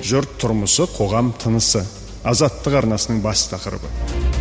Жұрт тұрмысы, қоғам тынысы. Азаттық арнасының бас тақырыбы.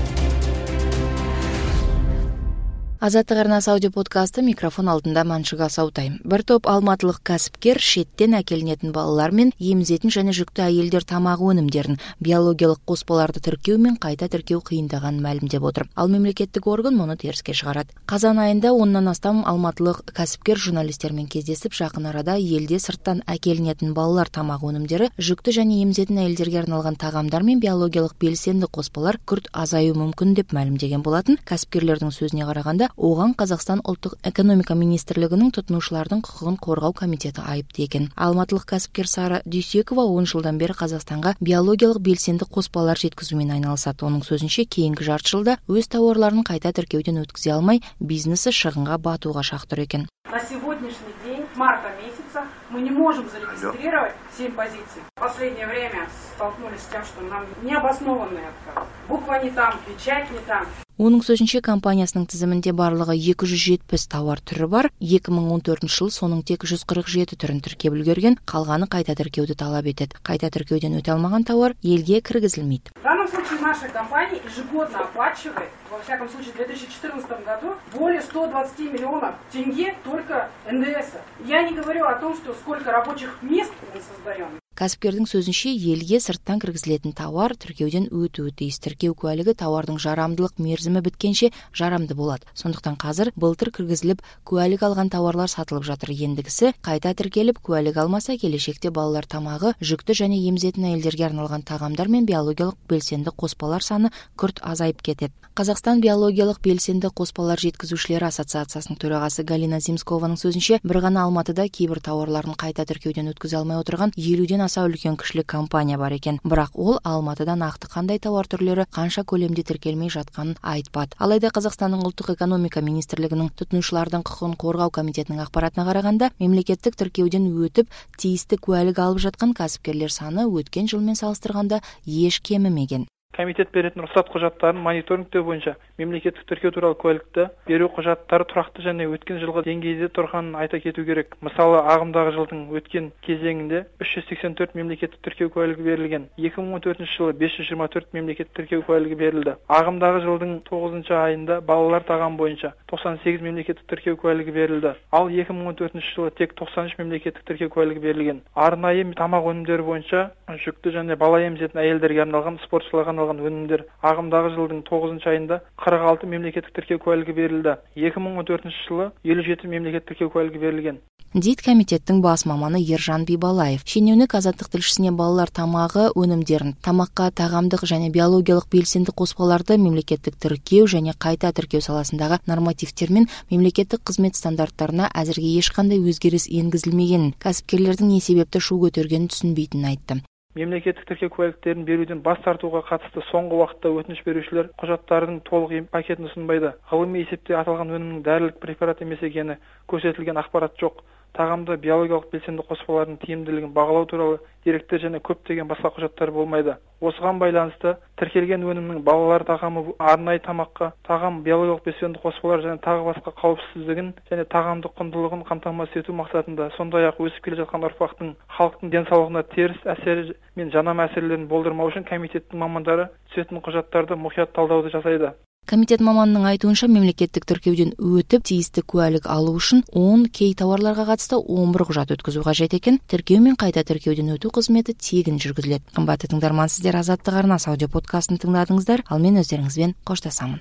Азаттық арнасы аудиоподкасты, микрофон алдында Маншыға Саутай. Бір топ алматылық кәсіпкер шеттен әкелінетін балалар мен емізетін және жүкті әйелдер тамағы өнімдерін биологиялық қоспаларды тіркеу мен қайта тіркеу қиындағанын мәлімдеп отыр. Ал мемлекеттік орган мұны теріске шығарады. Қазан айында 10-нан астам алматылық кәсіпкер журналистермен кездесіп, жақын арада елде сырттан әкелінетін балалар тамағы өнімдері, жүкті және емізетін әйелдерге арналған тағамдар мен биологиялық белсенді қоспалар күрт азаю мүмкін деп мәлімдеген болатын. Кәсіпкерлердің сөзіне қарағанда, оған Қазақстан ұлттық экономика министрлігінің тұтынушылардың құқығын қорғау комитеті айыпты екен. Алматылық кәсіпкер Сара Дүйсекова 10 жылдан бері Қазақстанға биологиялық белсенді қоспалар жеткізумен айналысады. Оның сөзінше, кейінгі жарты жылда өз тауарларын қайта тіркеуден өткізе алмай, бизнесі шығынға батуға шақ тұр екен. На сегодняшний день, марта месяца, мы не можем зарегистрировать 7 позиций. В последнее время столкнулись с тем, что нам необоснованный отказ. Буква не там, печать не там. Оның сөзінше, компаниясының тізімінде барлығы 270 тауар түрі бар. 2014 жыл соның тек 147 түрін тіркеп үлгерген, қалғаны қайта тіркеуді талап етеді. Қайта тіркеуден өте алмаған тауар елге кіргізілмейді. В данном случае наша компания ежегодно оплачивает, во всяком случае в 2014 году, более 120 миллионов тенге только НДС. Я не говорю о том, что сколько рабочих мест мы создаем. Кәсіпкердің сөзінше, елге сырттан кіргізілетін тауар тіркеуден өтуі тиіс. Тіркеу куәлігі тауардың жарамдылық мерзімі біткенше жарамды болады. Сондықтан қазір былтыр кіргізіліп, куәлік алған тауарлар сатылып жатыр. Ендігісі қайта тіркеліп, куәлік алмаса, келешекте балалар тамағы, жүкті және емізетін әйелдерге арналған тағамдар мен биологиялық белсенді қоспалар саны күрт азайып кетеді. Қазақстан биологиялық белсенді қоспалар жеткізушілері ассоциациясының төрағасы Галина Земскованың сөзінше, бір ғана Алматыда кейбір тауарларын қайта тіркеуден өткізе алмай отырған 50-ден аса үлкен кішілік компания бар екен. Бірақ ол Алматыда нақты қандай тауар түрлері қанша көлемде тіркелмей жатқанын айтпады. Алайда Қазақстанның ұлттық экономика министрлігінің тұтынушылардың құқығын қорғау комитетінің ақпаратына қарағанда, мемлекеттік тіркеуден өтіп, тиісті куәлік алып жатқан кәсіпкерлер саны өткен жылмен салыстырғанда еш кемімеген. Комитет беретін рұқсат құжаттарын мониторингтеу бойынша мемлекеттік тіркеу туралы куәлікті беру құжаттары тұрақты және өткен жылғы деңгейде тұрғанын айта кету керек. Мысалы, ағымдағы жылдың өткен кезеңінде 384 мемлекеттік тіркеу куәлігі берілген. 2014 жылы 524 мемлекеттік тіркеу куәлігі берілді. Ағымдағы жылдың 9 айында балалар тағам бойынша 98 мемлекеттік тіркеу куәлігі берілді. Ал 2014 жылы тек 93 мемлекеттік тіркеу куәлігі берілген. Арнайы тамақ өнімдері бойынша жүкті және бала емізетін әйелдерге арналған, спортшыларға арналған өнімдер ағымдағы жылдың 9 айында 46 мемлекеттік тіркеу куәлігі берілді. 2014 жылы 57 мемлекеттік тіркеу куәлігі берілген. Дейді комитеттің бас маманы Ержан Бибалаев. Шенеунік Азаттық тілшісіне балалар тамағы өнімдерін, тамаққа тағамдық және биологиялық белсенді қоспаларды мемлекеттік тіркеу және қайта тіркеу саласындағы нормативтер мен мемлекеттік қызмет стандарттарына әзірге ешқандай өзгеріс енгізілмегенін, кәсіпкерлердің не себепті шу көтергенін түсінбейтінін айтты. Мемлекеттік тіркеу куәліктерін беруден бас тартуға қатысты соңғы уақытта өтініш берушілер құжаттардың толық пакетін ұсынбайды. Ғылыми есепте аталған өнімнің дәрілік препарат емес екені көрсетілген ақпарат жоқ. Тағамда биологиялық белсенді қоспалардың тиімділігін бағалау туралы деректер және көптеген басқа құжаттар болмайды. Осыған байланысты тіркелген өнімнің балалар тағамы, арнайы тамаққа, тағам биологиялық белсенді қоспалар және тағы басқа қауіпсіздігін және тағамдық құндылығын қамтамасыз ету мақсатында, сондай-ақ өсіп келе жатқан ұрпақтың халықтың денсаулығына теріс әсері мен жанама әсерлерін болдырмау үшін комитеттің мамандары түсетін құжаттарды мұқият талдауды жасайды. Комитет маманының айтуынша, мемлекеттік тіркеуден өтіп, тиісті куәлік алу үшін 10, кей тауарларға қатысты 11 құжат өткізу қажет екен. Тіркеу мен қайта тіркеуден өту қызметі тегін жүргізіледі. Қымбатты тыңдарман, сіздер Азаттық арнасы аудиоподкастын тыңдадыңыздар, ал мен өздеріңізбен қоштасамын.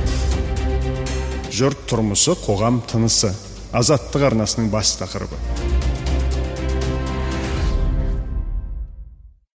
Жұрт тұрмысы, қоғам тынысы. Азаттық арнасының бас тақырыбы.